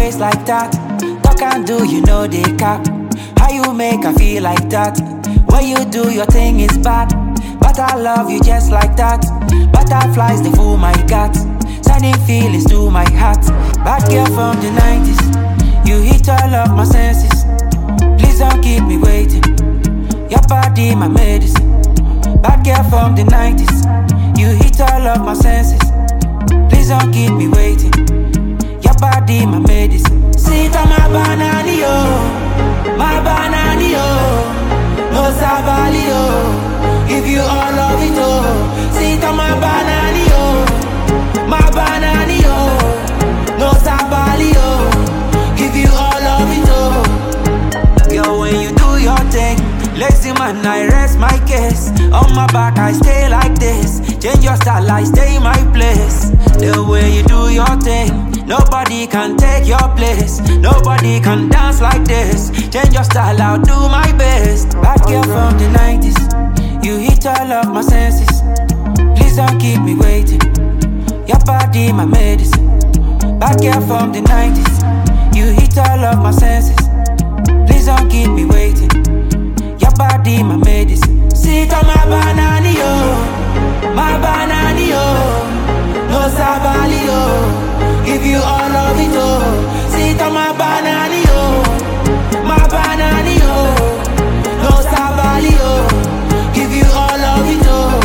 waist like that. Talk and do, you know they cap. How you make I feel like that? When you do your thing is bad, but I love you just like that. Butterflies they fool my gut, sending feelings to my heart. Bad girl from the 90s, you hit all of my senses. Please don't keep me waiting, your body my medicine. Bad girl from the 90s, you hit all of my senses. Please don't keep me waiting, your body my medicine. Sit on my banana, yo, my banana, yo, no sabali, yo. Give you all of it, oh. Sit on my banana, yo, my banana, yo, no sabali, yo. Give you all of it, oh. Girl, when you do your thing, lazy man, I rest my case. On my back, I stay like this. Change your style, I stay in my place. The way you do your thing, nobody can take your place. Nobody can dance like this. Change your style, I'll do my best. Bad girl from the 90s, you hit all of my senses. Please don't keep me waiting, your body my medicine. Bad girl from the 90s, you hit all of my senses. Please don't keep me waiting, your body my medicine. Sit on my banana, yo, my banana, yo, no sabali, yo. Give you all of it, oh. Sit on my banana, yo, my banana, yo, no sabali, yo. Give you all of it, oh.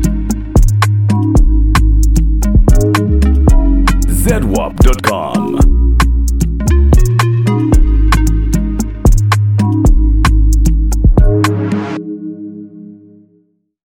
ZWAP.com